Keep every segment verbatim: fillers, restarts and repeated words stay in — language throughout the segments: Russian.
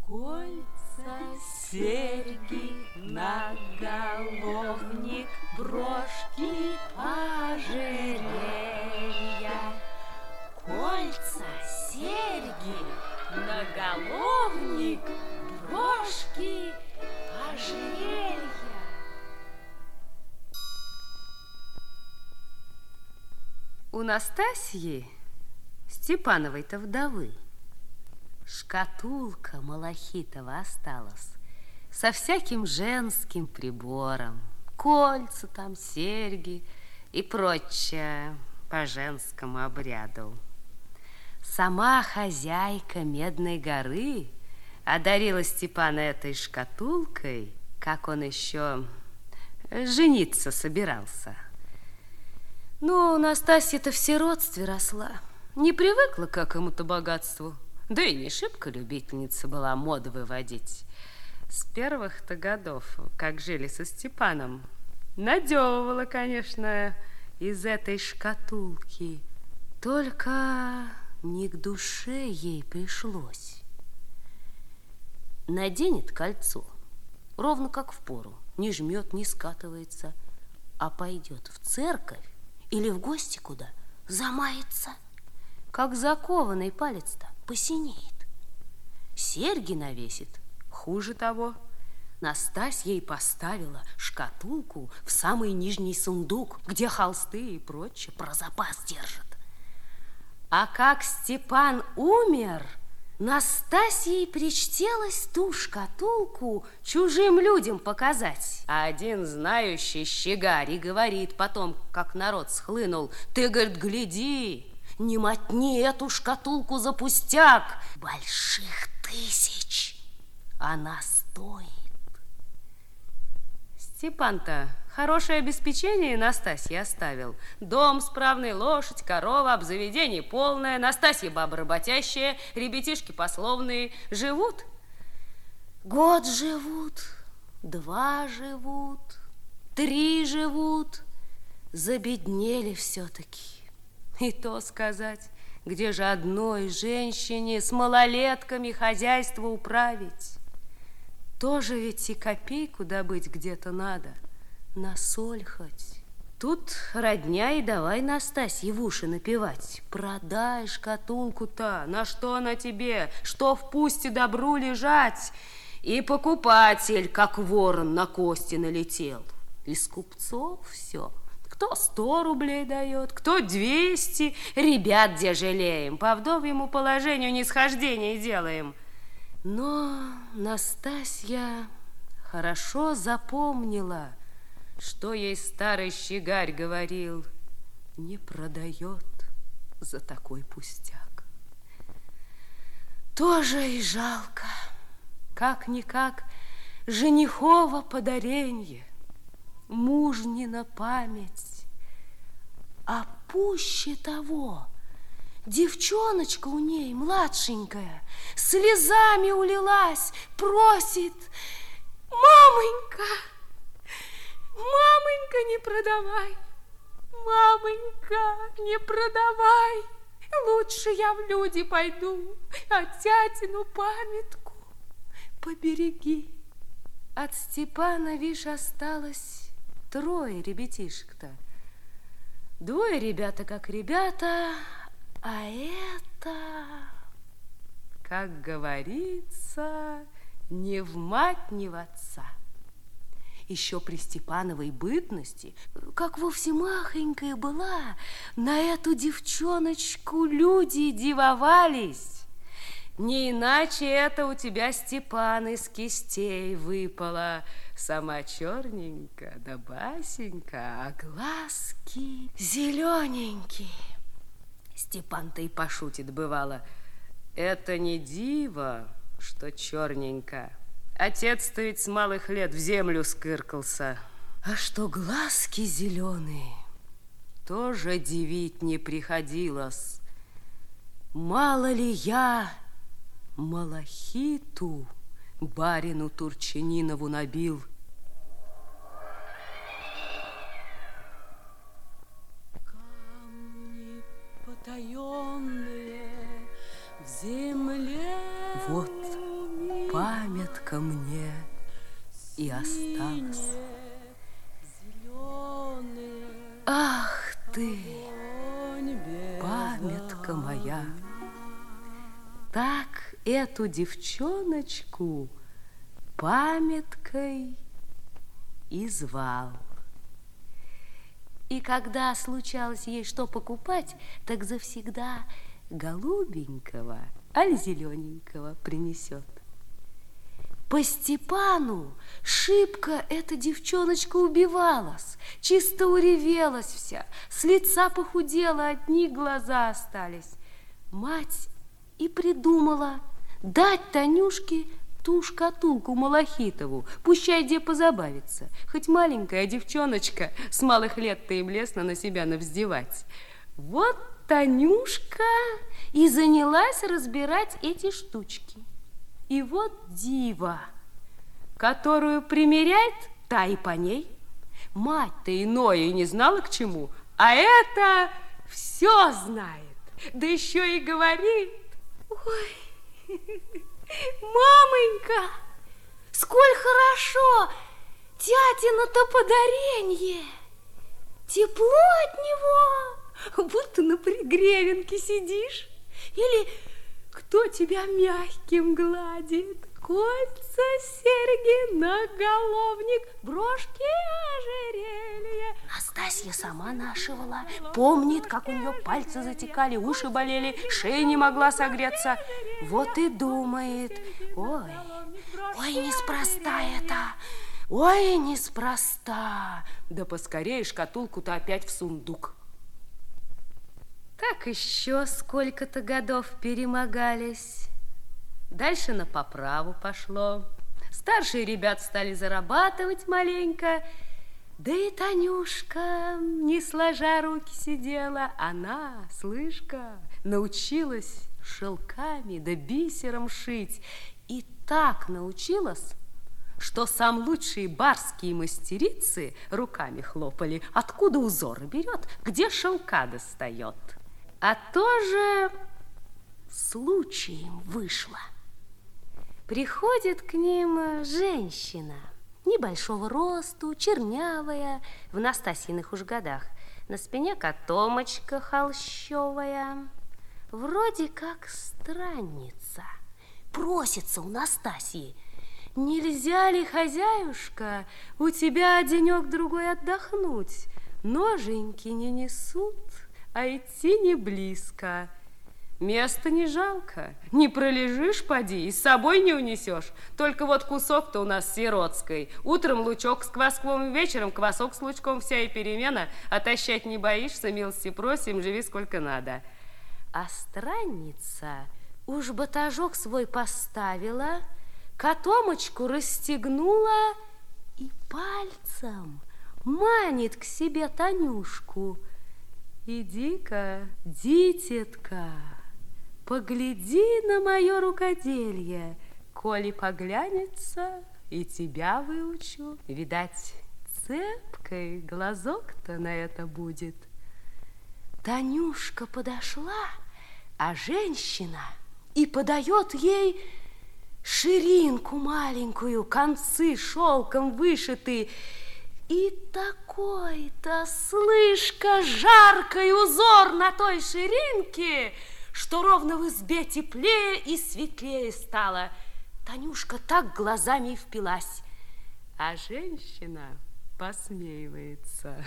Кольца, серьги, наголовник, брошки, ожерелья. Кольца, серьги, наголовник, брошки, ожерелья. У Настасьи, Степановой-то вдовы, шкатулка малахитова осталась со всяким женским прибором, кольца там, серьги и прочее по женскому обряду. Сама хозяйка Медной горы одарила Степана этой шкатулкой, как он еще жениться собирался. Ну, Настасья-то в сиротстве росла, не привыкла к какому-то богатству, да и не шибко любительница была моды выводить. С первых-то годов, как жили со Степаном, наделывала, конечно, из этой шкатулки, только не к душе ей пришлось. Наденет кольцо, ровно как впору, не жмет, не скатывается, а пойдет в церковь или в гости куда, замается, как закованный палец-то посинеет. Серьги навесит, хуже того. Настасья ей поставила шкатулку в самый нижний сундук, где холсты и прочее про запас держат. А как Степан умер, Настасье причтелось ту шкатулку чужим людям показать. А один знающий щегарь и говорит потом, как народ схлынул: ты, говорит, гляди, не мотни эту шкатулку за пустяк, больших тысяч она стоит. Степан-то хорошее обеспечение Настасье оставил. Дом, справный, лошадь, корова, обзаведение полное. Настасья баба работящая, ребятишки пословные. Живут? Год живут, два живут, три живут. Забеднели все-таки. И то сказать, где же одной женщине с малолетками хозяйство управить? Тоже ведь и копейку добыть где-то надо, на соль хоть. Тут родня и давай Настасье в уши напевать. Продай шкатулку-то, на что она тебе, что в пусте добру лежать? И покупатель, как ворон, на кости налетел. Из купцов все. Кто сто рублей дает, кто двести. Ребят где жалеем, по вдовьему положению нисхождение делаем. Но Настасья хорошо запомнила, что ей старый щегарь говорил: не продает за такой пустяк. Тоже и жалко, как-никак женихово подаренье, мужнина память. А пуще того, девчоночка у ней, младшенькая, слезами улилась, просит: мамонька, мамонька, не продавай, мамонька, не продавай. Лучше я в люди пойду, а тятину памятку побереги. От Степана, вишь, осталось трое ребятишек-то. Двое ребята как ребята, а это, как говорится, не в мать, не в отца. Еще при Степановой бытности, как вовсе махонькая была, на эту девчоночку люди дивовались. Не иначе это у тебя, Степан, из кистей выпала. Сама черненькая, да басенька, а глазки зелененькие. Степан-то и пошутит бывало: это не диво, что черненько. Отец-то ведь с малых лет в землю скыркался. А что глазки зеленые, тоже дивить не приходилось. Мало ли я малахиту барину Турчининову набил. Камни потаенные в земле. Вот памятка мне и осталась. Ах ты, памятка моя, так эту девчоночку памяткой и звал. И когда случалось ей что покупать, так завсегда голубенького, аль зелененького принесет. По Степану шибко эта девчоночка убивалась, чисто уревелась вся, с лица похудела, одни глаза остались. Мать и придумала дать Танюшке ту шкатулку малахитову, пущай где позабавится, хоть маленькая девчоночка с малых лет-то им лестно на себя навздевать. Вот Танюшка и занялась разбирать эти штучки. И вот дива, которую примеряет, та и по ней. Мать-то иное и не знала к чему, а это все знает, да еще и говорит: ой, мамонька, сколь хорошо тятина-то подаренье, тепло от него, будто на пригревенке сидишь, или кто тебя мягким гладит, кольца, серьги, наголовник, брошки, ожерелье. Настасья сама нашивала, помнит, как у нее пальцы затекали, уши болели, шея не могла согреться. Вот и думает: ой, ой, неспроста это, ой, неспроста. Да поскорее шкатулку-то опять в сундук. Так еще сколько-то годов перемогались. Дальше на поправу пошло. Старшие ребят стали зарабатывать маленько. Да и Танюшка, не сложа руки, сидела. Она, слышка, научилась шелками да бисером шить. И так научилась, что сам лучшие барские мастерицы руками хлопали, откуда узоры берет, где шелка достает. А тоже случаем вышло. Приходит к ним женщина, небольшого росту, чернявая, в Настасьиных уж годах. На спине котомочка холщовая, вроде как странница. Просится у Настасьи: нельзя ли, хозяюшка, у тебя денек-другой отдохнуть? Ноженьки не несут, а идти не близко. Места не жалко, не пролежишь, поди, и с собой не унесешь. Только вот кусок-то у нас сиротской. Утром лучок с квасковым, вечером квасок с лучком, вся и перемена. Отощать не боишься, милости просим, живи сколько надо. А странница уж батажок свой поставила, котомочку расстегнула и пальцем манит к себе Танюшку. Иди-ка, дитятка, погляди на мое рукоделье, коли поглянется, и тебя выучу. Видать, цепкой глазок-то на это будет. Танюшка подошла, а женщина и подает ей ширинку маленькую, концы шелком вышиты. И такой-то, слышка, жаркий узор на той ширинке, что ровно в избе теплее и светлее стало. Танюшка так глазами и впилась, а женщина посмеивается.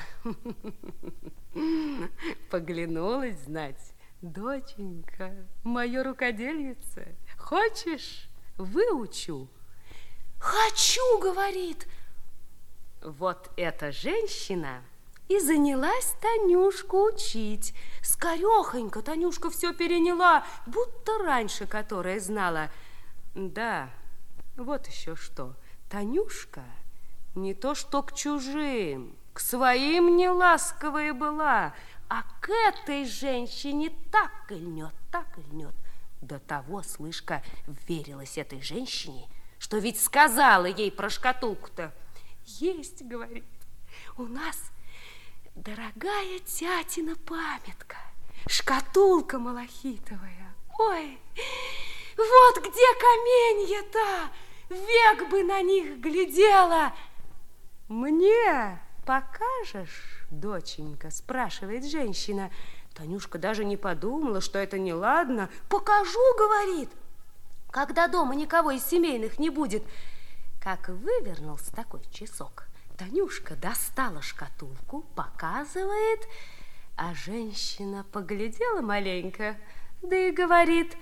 Поглянулась, знать: доченька, мое рукодельице, хочешь, выучу? Хочу, говорит. Вот эта женщина и занялась Танюшку учить. Скорехонько Танюшка все переняла, будто раньше которая знала. Да, вот еще что. Танюшка не то что к чужим, к своим не ласковая была, а к этой женщине так и льнет, так и льнет. До того, слышка, верилась этой женщине, что ведь сказала ей про шкатулку-то. Есть, говорит, у нас дорогая тятина памятка, шкатулка малахитовая. Ой, Вот где каменья-то! Век бы на них глядела! Мне покажешь, доченька? Спрашивает женщина. Танюшка даже не подумала, что это неладно. Покажу, говорит, когда дома никого из семейных не будет. Как вывернулся такой часок, Танюшка достала шкатулку, показывает, а женщина поглядела маленько, да и говорит: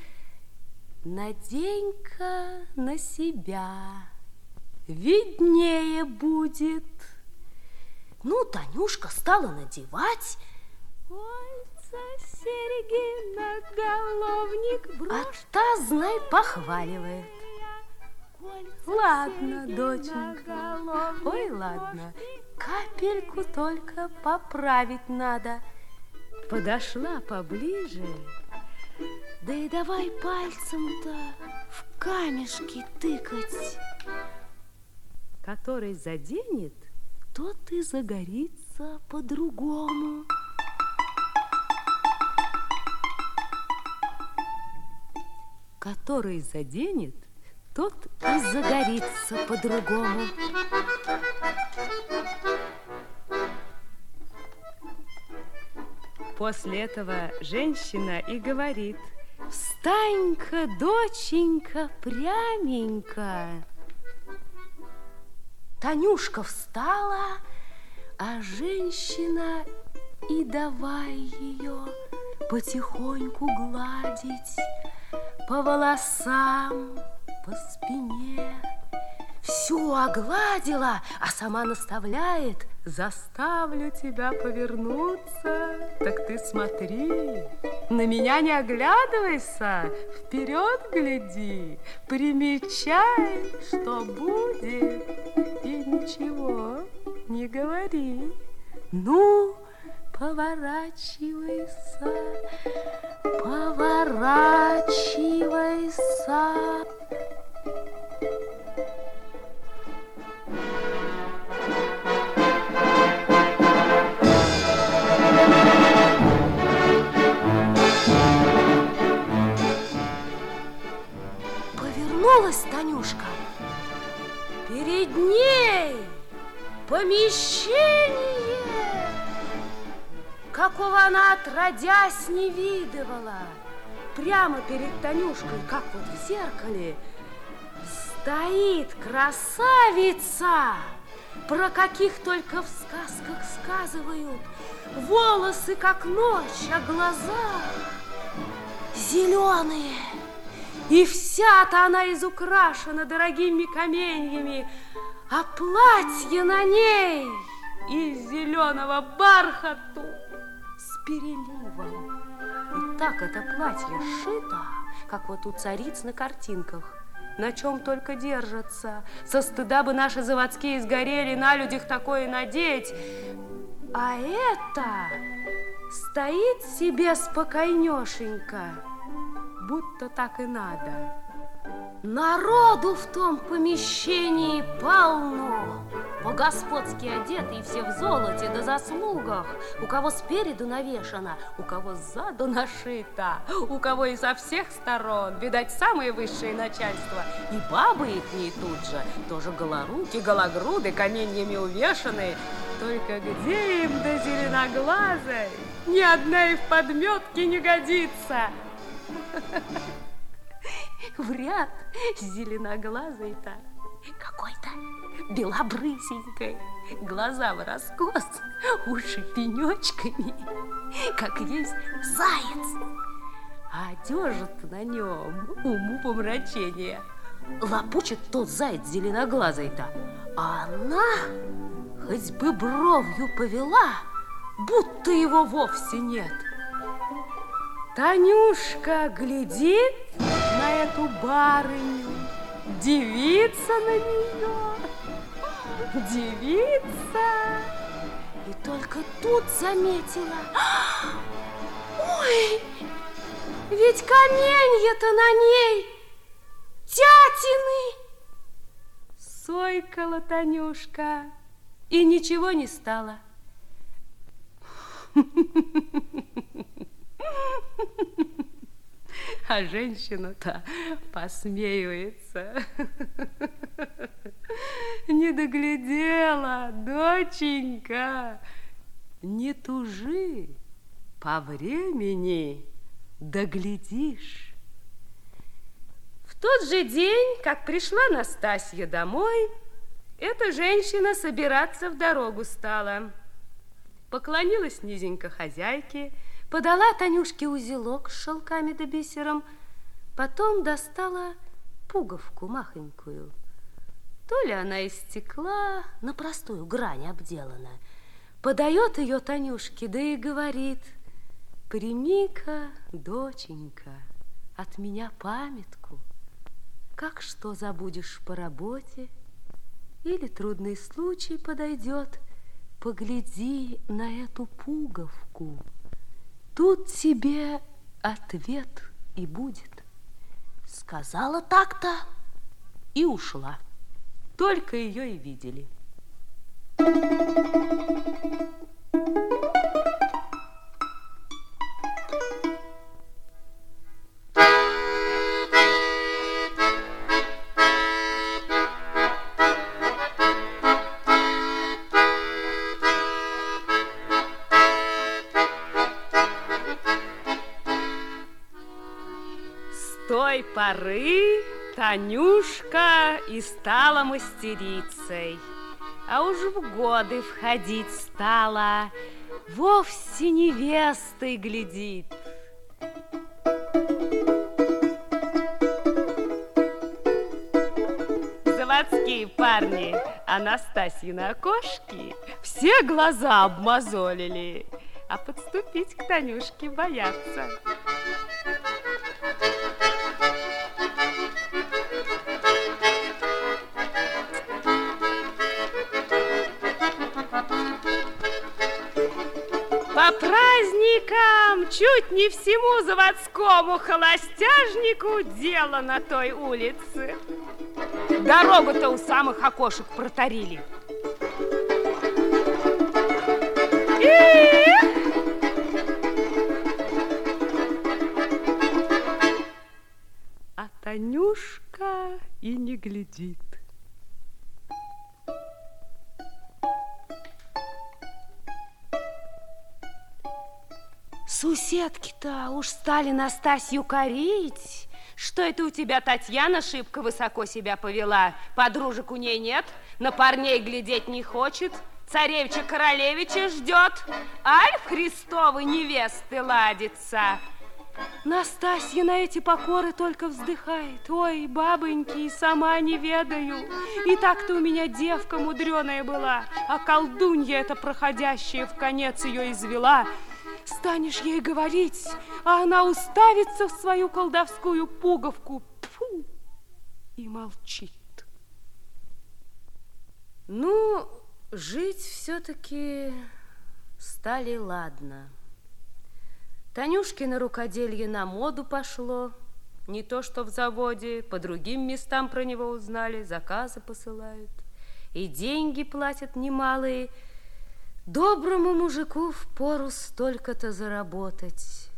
надень-ка на себя, виднее будет. Ну, Танюшка стала надевать. Кольца, серьги, наголовник, брошь. А та, знай, похваливает. Ладно, доченька, ой, ладно, капельку только поправить надо. Подошла поближе, да и давай пальцем-то в камешки тыкать. Который заденет, тот и загорится по-другому. Который заденет, тот и загорится по-другому. После этого женщина и говорит: встань-ка, доченька, пряменько. Танюшка встала, а женщина и давай ее потихоньку гладить по волосам, по спине. Всю огладила, а сама наставляет: заставлю тебя повернуться, так ты смотри, на меня не оглядывайся, вперед гляди, примечай, что будет, и ничего не говори. Ну, поворачивайся, поворачивайся. Повернулась Танюшка. Перед ней помещение, какого она отродясь не видывала. Прямо перед Танюшкой, как вот в зеркале, стоит красавица, про каких только в сказках сказывают. Волосы, как ночь, а глаза зеленые. И вся-то она изукрашена дорогими каменьями, а платье на ней из зеленого бархату с переливом. И так это платье сшито, как вот у цариц на картинках, на чем только держатся. Со стыда бы наши заводские сгорели на людях такое надеть. А это стоит себе спокойнешенько, будто так и надо. Народу в том помещении полно, по-господски одеты и все в золоте да заслугах. У кого спереду навешано, у кого сзаду нашито, у кого и со всех сторон. Видать, самое высшее начальство. И бабы их не тут же, тоже голоруки, гологруды, каменьями увешаны. Только где им до зеленоглазой? Ни одна и в подметке не годится. В ряд с зеленоглазой-то какой-то белобрысенькой, глаза в раскос, уши пенечками, как есть заяц. А одежда на нем уму помрачения. Лопучит тот заяц зеленоглазый-то, а она хоть бы бровью повела, будто его вовсе нет. Танюшка глядит на эту барыню, дивится на нее, дивится. И только тут заметила: ой, ведь каменья-то на ней тятины. Сойкала Танюшка, и ничего не стало. А женщина-то посмеивается. Не доглядела, доченька, не тужи, по времени доглядишь. В тот же день, как пришла Настасья домой, эта женщина собираться в дорогу стала. Поклонилась низенько хозяйке, подала Танюшке узелок с шелками да бисером, потом достала пуговку махонькую. То ли она из стекла, на простую грань обделана. Подает ее Танюшке, да и говорит: прими-ка, доченька, от меня памятку. Как что забудешь по работе или трудный случай подойдет, погляди на эту пуговку. Тут тебе ответ и будет. Сказала так-то и ушла. Только ее и видели. С той поры Танюшка и стала мастерицей, а уж в годы входить стала, вовсе невестой глядит. Заводские парни Анастасьины окошки все глаза обмозолили, а подступить к Танюшке боятся. По праздникам чуть не всему заводскому холостяжнику дело на той улице. Дорогу-то у самых окошек протарили. И... А Танюшка и не глядит. Суседки-то уж стали Настасью корить. Что это у тебя Татьяна шибко высоко себя повела? Подружек у ней нет, на парней глядеть не хочет, царевича-королевича ждет, аль в Христовы невесты ладится. Настасья на эти покоры только вздыхает. Ой, бабоньки, и сама не ведаю. И так-то у меня девка мудреная была, а колдунья эта проходящая в конец ее извела. Станешь ей говорить, а она уставится в свою колдовскую пуговку, тьфу, и молчит. Ну, жить все-таки стали ладно. Танюшкино рукоделье на моду пошло, не то что в заводе, по другим местам про него узнали, заказы посылают, и деньги платят немалые. Доброму мужику впору столько-то заработать.